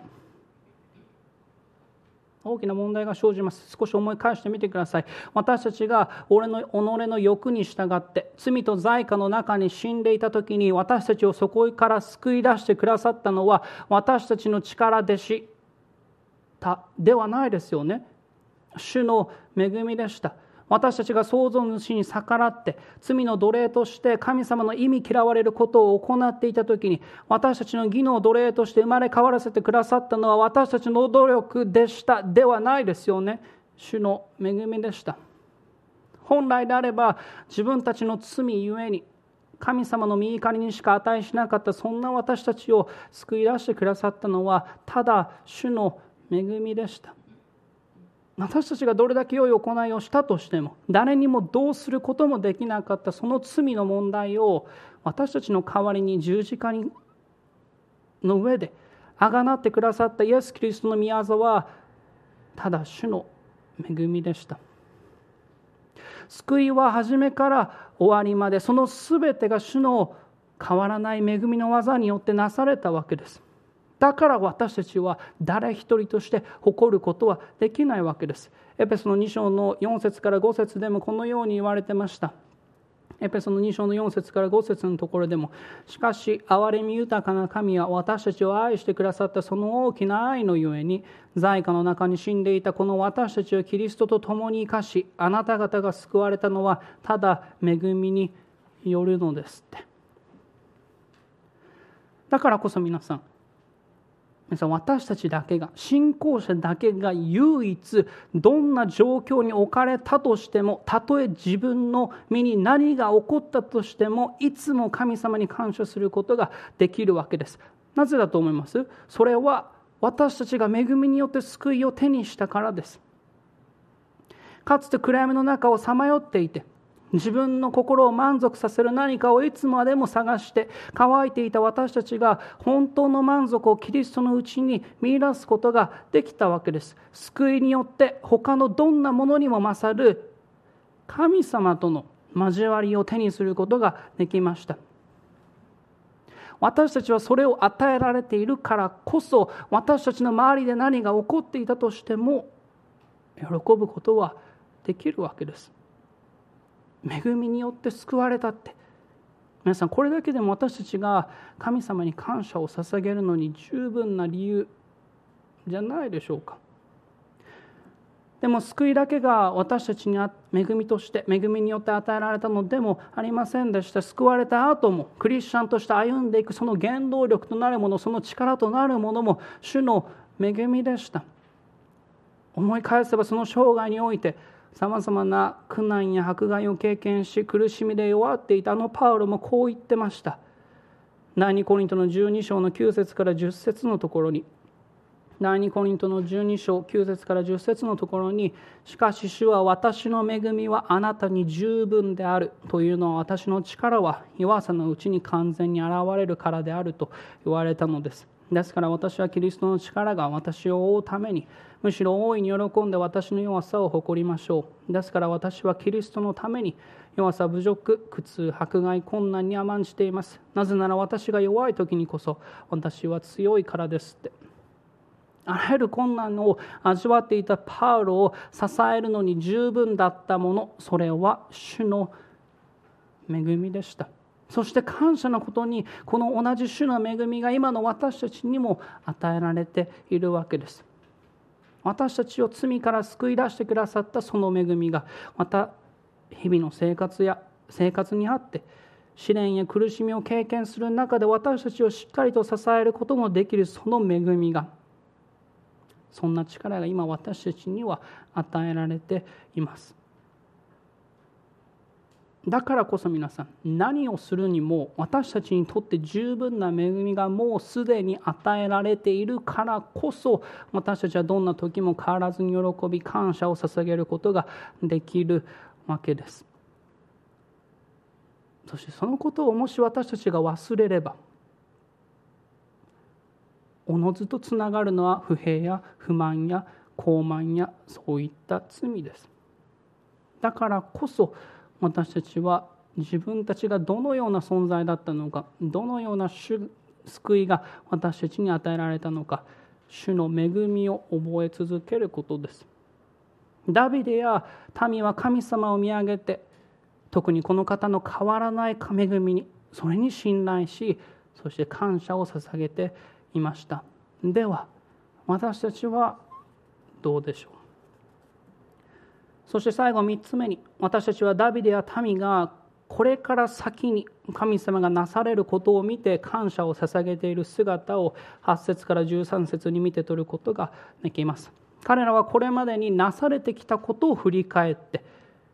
[SPEAKER 1] 大きな問題が生じます。少し思い返してみてください。私たちが己の欲に従って罪と罪過の中に死んでいた時に、私たちをそこから救い出してくださったのは私たちの力でではないですよね。主の恵みでした。私たちが創造主に逆らって罪の奴隷として神様の忌み嫌われることを行っていたときに、私たちの義の奴隷として生まれ変わらせてくださったのは私たちの努力でしたではないですよね。主の恵みでした。本来であれば自分たちの罪ゆえに神様の御怒りにしか値しなかったそんな私たちを救い出してくださったのはただ主の恵みでした。私たちがどれだけ良い行いをしたとしても、誰にもどうすることもできなかったその罪の問題を、私たちの代わりに十字架の上であがなってくださったイエス・キリストの御業はただ主の恵みでした。救いは初めから終わりまで、そのすべてが主の変わらない恵みの技によってなされたわけです。だから私たちは誰一人として誇ることはできないわけです。エペソの2章の4節から5節でもこのように言われてました。エペソの2章の4節から5節のところでも、しかし憐れみ豊かな神は私たちを愛してくださったその大きな愛のゆえに、罪過の中に死んでいたこの私たちをキリストと共に生かし、あなた方が救われたのはただ恵みによるのですって。だからこそ皆さん、私たちだけが、信仰者だけが唯一どんな状況に置かれたとしても、たとえ自分の身に何が起こったとしても、いつも神様に感謝することができるわけです。なぜだと思います？それは私たちが恵みによって救いを手にしたからです。かつて暗闇の中をさまよっていて、自分の心を満足させる何かをいつまでも探して乾いていた私たちが本当の満足をキリストのうちに見出すことができたわけです。救いによって他のどんなものにも勝る神様との交わりを手にすることができました。私たちはそれを与えられているからこそ、私たちの周りで何が起こっていたとしても喜ぶことはできるわけです。恵みによって救われたって、皆さん、これだけでも私たちが神様に感謝を捧げるのに十分な理由じゃないでしょうか。でも救いだけが私たちに恵みとして、恵みによって与えられたのでもありませんでした。救われた後もクリスチャンとして歩んでいくその原動力となるもの、その力となるものも主の恵みでした。思い返せば、その生涯においてさまざまな苦難や迫害を経験し、苦しみで弱っていたパウロもこう言ってました。第2コリントの12章の9節から10節のところに、第2コリントの12章9節から10節のところに、しかし主は私の恵みはあなたに十分であるというのは、私の力は弱さのうちに完全に現れるからであると言われたのです。ですから私はキリストの力が私を覆うために、むしろ大いに喜んで私の弱さを誇りましょう。ですから私はキリストのために弱さ、侮辱、苦痛、迫害、困難に甘んじています。なぜなら私が弱い時にこそ私は強いからですって。あらゆる困難を味わっていたパウロを支えるのに十分だったもの、それは主の恵みでした。そして感謝のことに、この同じ主の恵みが今の私たちにも与えられているわけです。私たちを罪から救い出してくださったその恵みが、また日々の生活にあって試練や苦しみを経験する中で私たちをしっかりと支えることもできるその恵みが、そんな力が今私たちには与えられています。だからこそ皆さん、何をするにも私たちにとって十分な恵みがもうすでに与えられているからこそ、私たちはどんな時も変わらずに喜び感謝を捧げることができるわけです。そしてそのことをもし私たちが忘れれば、おのずとつながるのは不平や不満や傲慢やそういった罪です。だからこそ私たちは自分たちがどのような存在だったのか、どのような救いが私たちに与えられたのか、主の恵みを覚え続けることです。ダビデや民は神様を見上げて、特にこの方の変わらない恵みに、それに信頼し、そして感謝を捧げていました。では私たちはどうでしょう。そして最後3つ目に、私たちはダビデや民がこれから先に神様がなされることを見て感謝を捧げている姿を8節から13節に見て取ることができます。彼らはこれまでになされてきたことを振り返って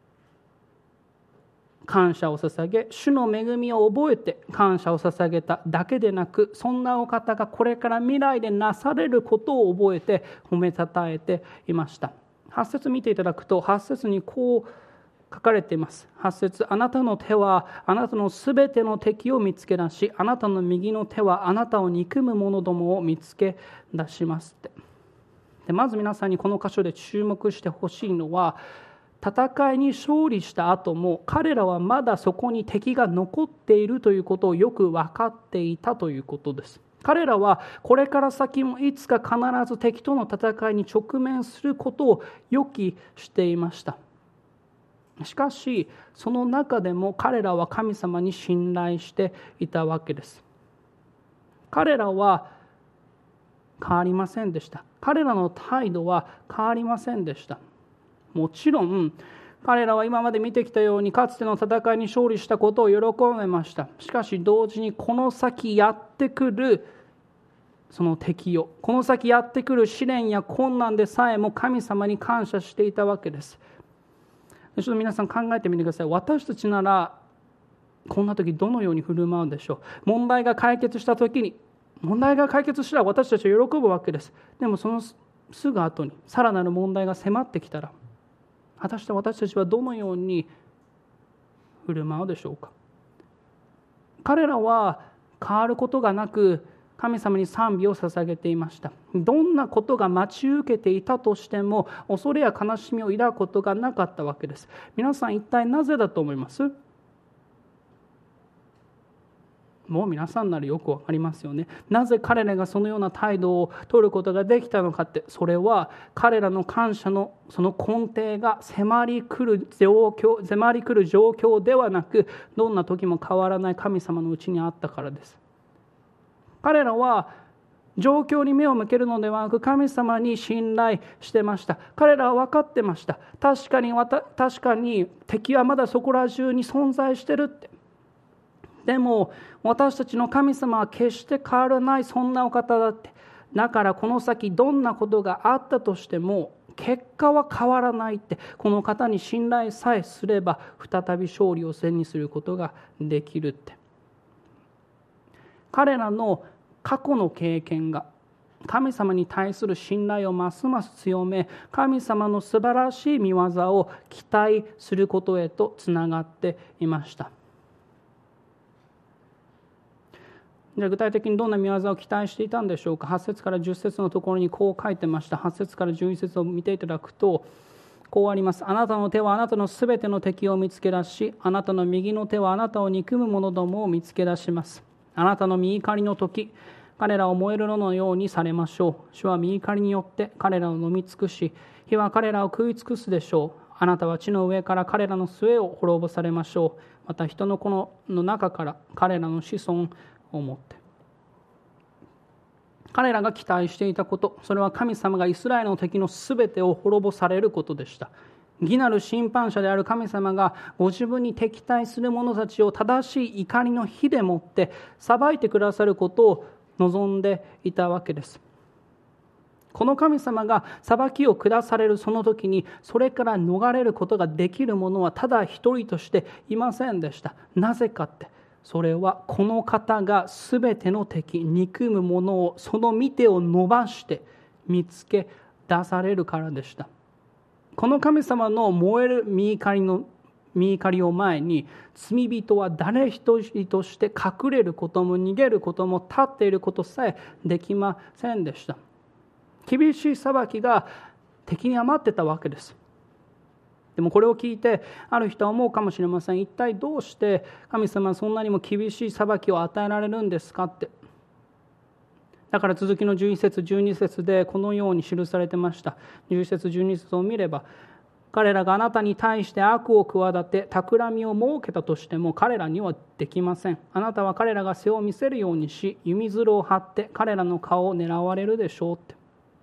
[SPEAKER 1] 感謝を捧げ、主の恵みを覚えて感謝を捧げただけでなく、そんなお方がこれから未来でなされることを覚えて褒めたたえていました。8節見ていただくと、8節にこう書かれています。8節、あなたの手はあなたのすべての敵を見つけ出し、あなたの右の手はあなたを憎む者どもを見つけ出しますって。でまず皆さんにこの箇所で注目してほしいのは、戦いに勝利した後も彼らはまだそこに敵が残っているということをよく分かっていたということです。彼らはこれから先もいつか必ず敵との戦いに直面することを予期していました。しかしその中でも彼らは神様に信頼していたわけです。彼らは変わりませんでした。彼らの態度は変わりませんでした。もちろん彼らは今まで見てきたようにかつての戦いに勝利したことを喜んでました。しかし同時にこの先やってくるその敵を、この先やってくる試練や困難でさえも神様に感謝していたわけです。ちょっと皆さん考えてみてください。私たちならこんな時どのように振る舞うでしょう。問題が解決した時に、問題が解決したら私たちは喜ぶわけです。でもそのすぐ後にさらなる問題が迫ってきたら、果たして私たちはどのように振る舞うでしょうか。彼らは変わることがなく神様に賛美を捧げていました。どんなことが待ち受けていたとしても、恐れや悲しみを抱くことがなかったわけです。皆さん、一体なぜだと思います？もう皆さんならよくわかりますよね。なぜ彼らがそのような態度を取ることができたのかって、それは彼らの感謝のその根底が迫り来る状況ではなく、どんな時も変わらない神様のうちにあったからです。彼らは状況に目を向けるのではなく、神様に信頼してました。彼らは分かってました。確かに敵はまだそこら中に存在してるって。でも私たちの神様は決して変わらない、そんなお方だって。だからこの先どんなことがあったとしても結果は変わらないって、この方に信頼さえすれば再び勝利を手にすることができるって。彼らの過去の経験が神様に対する信頼をますます強め、神様の素晴らしい御業を期待することへとつながっていました。じゃあ具体的にどんな御業を期待していたんでしょうか。8節から10節のところにこう書いてました。8節から11節を見ていただくとこうあります。あなたの手はあなたのすべての敵を見つけ出し、あなたの右の手はあなたを憎む者どもを見つけ出します。あなたの御怒りの時、彼らを燃える炉のようにされましょう。主は御怒りによって彼らを飲み尽くし、火は彼らを食い尽くすでしょう。あなたは地の上から彼らの末を滅ぼされましょう。また人の子の中から彼らの子孫をもって。彼らが期待していたこと、それは神様がイスラエルの敵のすべてを滅ぼされることでした。義なる審判者である神様がご自分に敵対する者たちを正しい怒りの火でもって裁いてくださることを望んでいたわけです。この神様が裁きを下されるその時に、それから逃れることができる者はただ一人としていませんでした。なぜかって、それはこの方がすべての敵、憎む者をその御手を伸ばして見つけ出されるからでした。この神様の燃える御怒りを前に、罪人は誰一人として隠れることも逃げることも立っていることさえできませんでした。厳しい裁きが敵に余ってたわけです。でもこれを聞いてある人は思うかもしれません。一体どうして神様はそんなにも厳しい裁きを与えられるんですかって。だから続きの11節12節でこのように記されてました。11節12節を見れば、彼らがあなたに対して悪を企て企みを設けたとしても彼らにはできません。あなたは彼らが背を見せるようにし、弓づるを張って彼らの顔を狙われるでしょうって。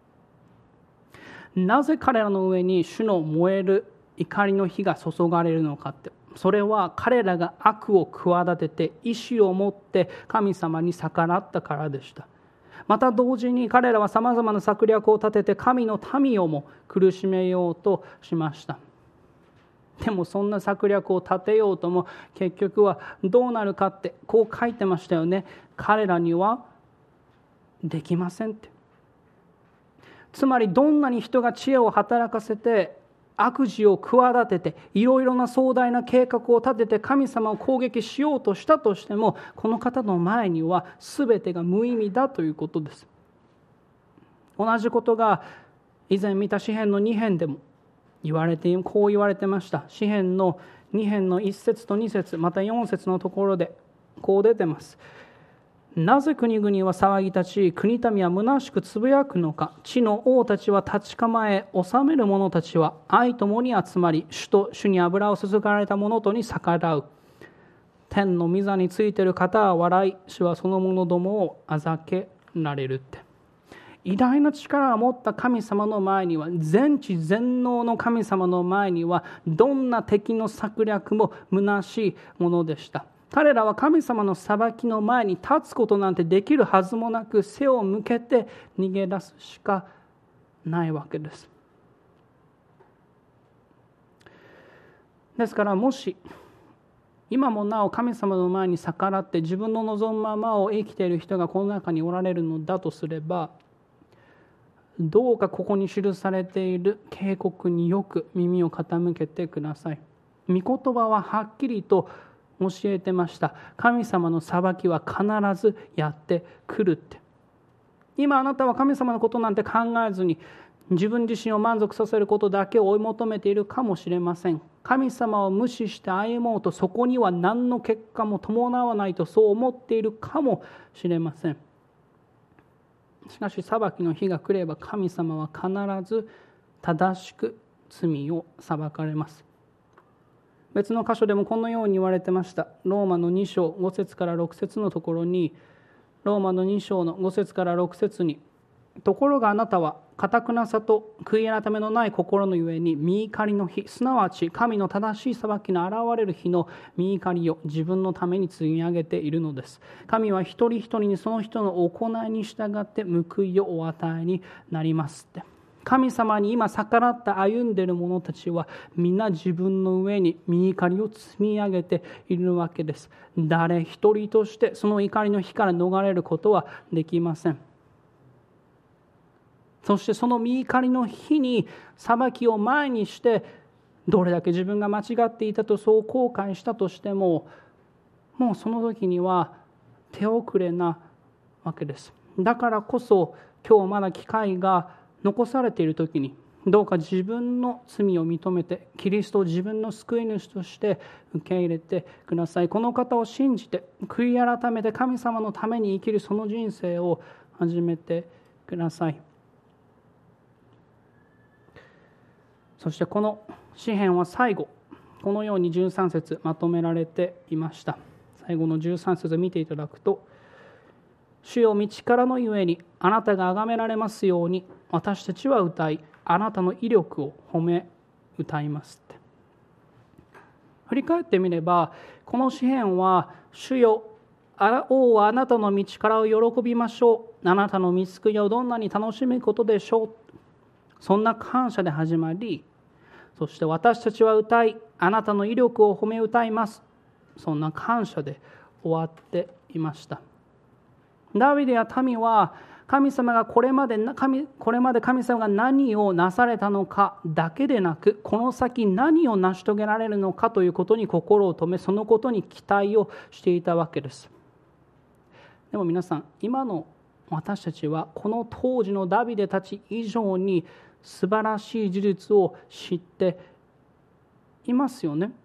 [SPEAKER 1] なぜ彼らの上に主の燃える怒りの火が注がれるのかって、それは彼らが悪を企てて意志を持って神様に逆らったからでした。また同時に彼らはさまざまな策略を立てて神の民をも苦しめようとしました。でもそんな策略を立てようとも結局はどうなるかってこう書いてましたよね。彼らにはできませんって。つまりどんなに人が知恵を働かせて悪事を企てていろいろな壮大な計画を立てて神様を攻撃しようとしたとしても、この方の前には全てが無意味だということです。同じことが以前見た詩編の2編でもこう言われてました。詩編の2編の1節と2節また4節のところでこう出てます。なぜ国々は騒ぎ立ち、国民は虚しくつぶやくのか。地の王たちは立ち構え、治める者たちは愛ともに集まり、主に油を注がれた者とに逆らう。天の御座についている方は笑い、主はその者どもをあざけられるって。偉大な力を持った神様の前には、全知全能の神様の前には、どんな敵の策略も虚しいものでした。彼らは神様の裁きの前に立つことなんてできるはずもなく、背を向けて逃げ出すしかないわけです。ですからもし今もなお神様の前に逆らって自分の望むままを生きている人がこの中におられるのだとすれば、どうかここに記されている警告によく耳を傾けてください。御言葉ははっきりと教えてました。神様の裁きは必ずやってくるって。 今あなたは神様のことなんて考えずに自分自身を満足させることだけを追い求めているかもしれません。神様を無視して歩もうと、そこには何の結果も伴わないとそう思っているかもしれません。しかし裁きの日が来れば神様は必ず正しく罪を裁かれます。別の箇所でもこのように言われてました。ローマの2章5節から6節のところに、ローマの2章の5節から6節に、ところがあなたは堅なさと悔い改めのない心のゆえに御怒りの日、すなわち神の正しい裁きの現れる日の御怒りを自分のために積み上げているのです。神は一人一人にその人の行いに従って報いをお与えになりますって。神様に今逆らって歩んでいる者たちは皆自分の上に御怒りを積み上げているわけです。誰一人としてその怒りの火から逃れることはできません。そしてその御怒りの日に裁きを前にして、どれだけ自分が間違っていたとそう後悔したとしても、もうその時には手遅れなわけです。だからこそ今日まだ機会が残されている時に、どうか自分の罪を認めてキリストを自分の救い主として受け入れてください。この方を信じて悔い改めて神様のために生きるその人生を始めてください。そしてこの詩編は最後、このように13節まとめられていました。最後の13節を見ていただくと、主よ道からのゆえにあなたが崇められますように、私たちは歌い、あなたの威力を褒め歌いますって。振り返ってみれば、この詩編は、主よ王はあなたの道からを喜びましょう、あなたの御救いをどんなに楽しむことでしょう、そんな感謝で始まり、そして私たちは歌い、あなたの威力を褒め歌います、そんな感謝で終わっていました。ダビデや民は神様がこれまで神様が何をなされたのかだけでなく、この先何を成し遂げられるのかということに心を留め、そのことに期待をしていたわけです。でも皆さん、今の私たちはこの当時のダビデたち以上に素晴らしい事実を知っていますよね。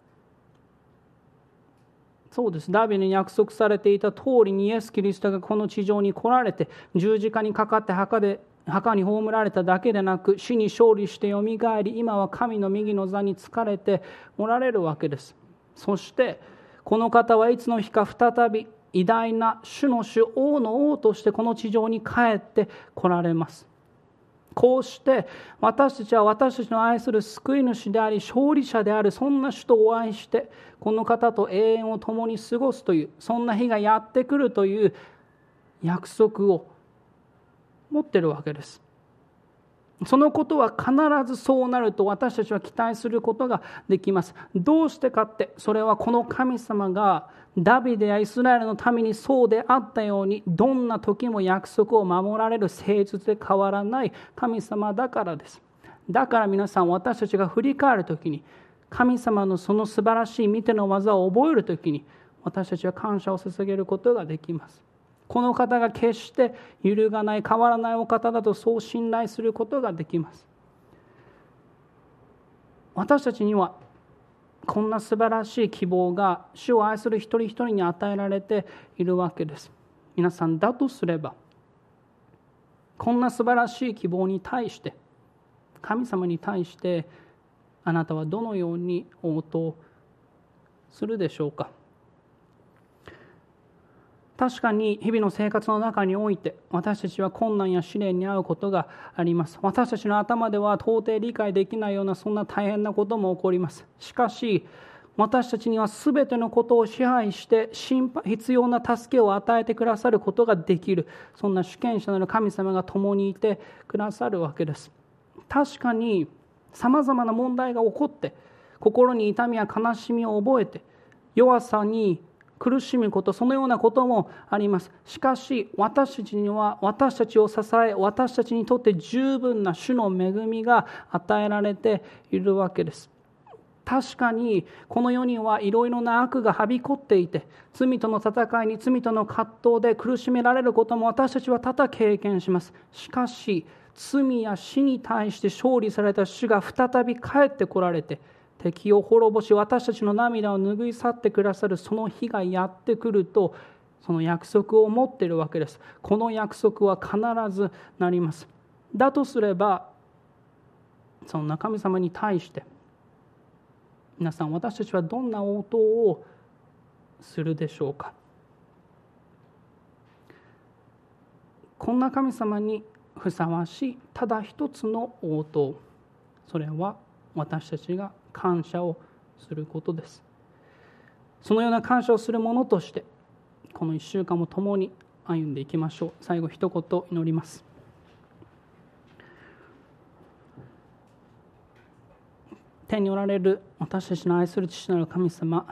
[SPEAKER 1] そうです。ダビデに約束されていた通りにイエス・キリストがこの地上に来られて、十字架にかかって墓に葬られただけでなく、死に勝利してよみがえり、今は神の右の座に就かれておられるわけです。そしてこの方はいつの日か再び偉大な主の主、王の王としてこの地上に帰って来られます。こうして私たちは私たちの愛する救い主であり勝利者であるそんな主とお会いして、この方と永遠を共に過ごすという、そんな日がやってくるという約束を持っているわけです。そのことは必ずそうなると私たちは期待することができます。どうしてかって、それはこの神様がダビデやイスラエルの民にそうであったように、どんな時も約束を守られる誠実で変わらない神様だからです。だから皆さん、私たちが振り返る時に、神様のその素晴らしい見ての技を覚える時に、私たちは感謝を捧げることができます。この方が決して揺るがない変わらないお方だとそう信頼することができます。私たちにはこんな素晴らしい希望が主を愛する一人一人に与えられているわけです。皆さん、だとすればこんな素晴らしい希望に対して、神様に対してあなたはどのように応答するでしょうか。確かに日々の生活の中において私たちは困難や試練に遭うことがあります。私たちの頭では到底理解できないようなそんな大変なことも起こります。しかし私たちには全てのことを支配して必要な助けを与えてくださることができる、そんな主権者なる神様が共にいてくださるわけです。確かにさまざまな問題が起こって心に痛みや悲しみを覚えて弱さに苦しむこと、そのようなこともあります。しかし私たちには私たちを支え、私たちにとって十分な主の恵みが与えられているわけです。 確かにこの世にはいろいろな悪がはびこっていて、罪との戦いに、罪との葛藤で苦しめられることも私たちは多々経験します。しかし罪や死に対して勝利された主が再び帰ってこられて、敵を滅ぼし私たちの涙を拭い去ってくださるその日がやってくると、その約束を持っているわけです。この約束は必ずなります。だとすれば、そんな神様に対して皆さん、私たちはどんな応答をするでしょうか。こんな神様にふさわしいただ一つの応答、それは私たちが感謝をすることです。そのような感謝をするものとして、この1週間も共に歩んでいきましょう。最後一言祈ります。天におられる私たちの愛する父なる神様、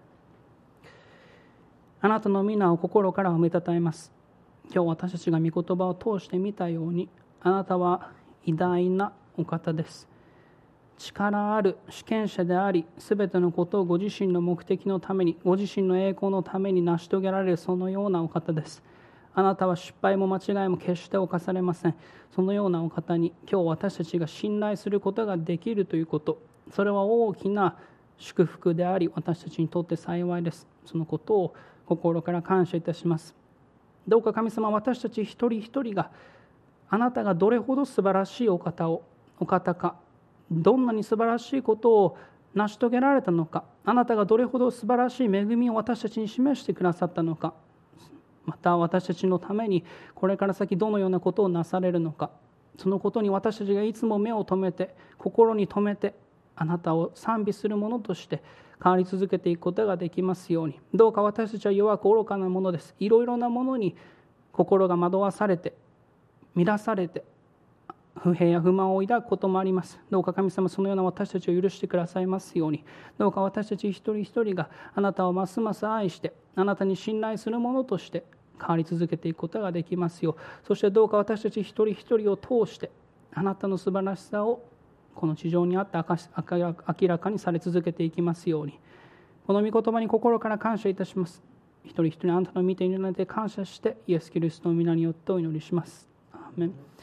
[SPEAKER 1] あなたの皆を心から褒めたたえます。今日私たちが御言葉を通して見たように、あなたは偉大なお方です。力ある主権者であり、すべてのことをご自身の目的のために、ご自身の栄光のために成し遂げられる、そのようなお方です。あなたは失敗も間違いも決して犯されません。そのようなお方に今日私たちが信頼することができるということ、それは大きな祝福であり、私たちにとって幸いです。そのことを心から感謝いたします。どうか神様、私たち一人一人があなたがどれほど素晴らしいお方か、どんなに素晴らしいことを成し遂げられたのか、あなたがどれほど素晴らしい恵みを私たちに示してくださったのか、また私たちのためにこれから先どのようなことをなされるのか、そのことに私たちがいつも目を留めて、心に留めて、あなたを賛美するものとして変わり続けていくことができますように。どうか私たちは弱く愚かなものです。いろいろなものに心が惑わされて、乱されて、不平や不満を抱くこともあります。どうか神様、そのような私たちを許してくださいますように。どうか私たち一人一人があなたをますます愛して、あなたに信頼するものとして変わり続けていくことができますよう。そしてどうか私たち一人一人を通してあなたの素晴らしさをこの地上にあって明らかにされ続けていきますように。この御言葉に心から感謝いたします。一人一人あなたの御手によって感謝して、イエス・キリストの皆によってお祈りします。アーメン。